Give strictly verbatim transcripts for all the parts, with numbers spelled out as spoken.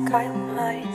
Caio mais.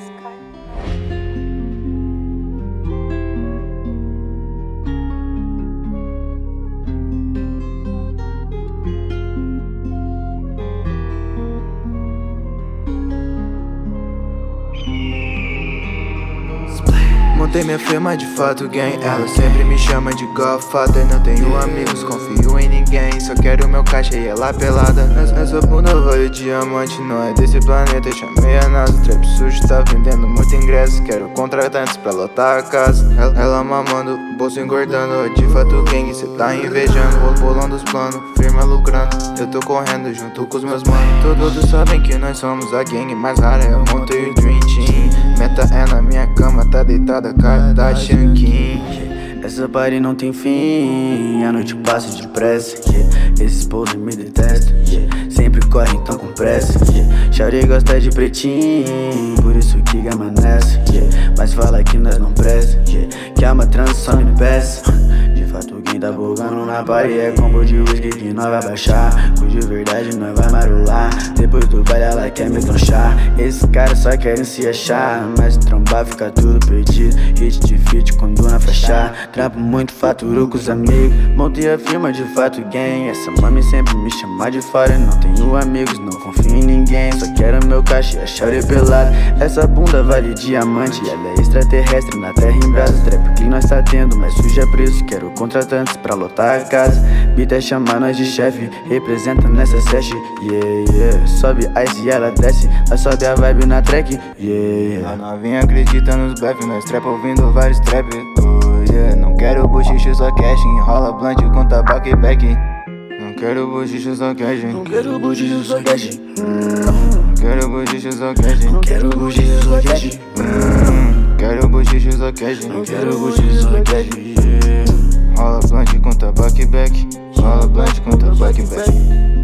Montei minha firma de fato, gang. Ela sempre me chama de Godfather. Não tenho amigos, confio em ninguém. Só quero meu caixa e ela pelada. Essa bunda vale diamante, não é desse planeta. Chamei a NASA, o trap sujo tá vendendo muito ingresso. Quero contratantes pra lotar a casa. Ela, ela mamando, bolso engordando. De fato, gang, cê tá invejando. Bolando os planos, firma lucrando. Eu tô correndo junto com os meus manos. Todos sabem que nós somos a gang mais rara. Eu montei o Dream Team. Meta é na minha cama, tá deitada, Kardashian King. Essa party não tem fim, a noite passa depressa, yeah. Esses povos me detestam, yeah. Sempre correm tão com pressa, yeah. Shawty gosta de pretinho, por isso que gama nessa, yeah. Mas fala que nós não presta, yeah. Que é uma transição me peça. De fato quem tá bugando na party é combo de whisky que nós vai baixar. Cujo de verdade nós vai marolar. Depois do baile ela quer me tronchar. Esses caras só querem se achar, mas trombar fica tudo perdido. Hit de feat quando na fechar. Trampo muito, faturo com os amigos. Montei a firma de fato gang. Essa mami sempre me chama de fora. Não tenho amigos, não confio em ninguém. Só quero meu caixa e a shawty pelada. Essa bunda vale diamante. Ela é extraterrestre na terra em brasa. Trap clean nós tá tendo, mas suja preço. Quero contratantes pra lotar a casa. Bita chama nós de chefe, representa nessa sesh. Yeah, yeah. Sobe ice e ela desce. Nós sobe a vibe na track. Yeah, a novinha acredita nos blefe. Nós trap ouvindo vários trap. Oh, yeah. Não quero buchicho, só cash. Enrola blunt com tabaco e back. Não quero buchicho, só cash. Não quero buchicho, só cash. Não quero buchicho, só cash. Não quero buchicho, só cash. Quero buchicho, só cash. Não quero buchicho, só cash. Rola blunt com tabaco e back. Rola blunt com tabaco e back.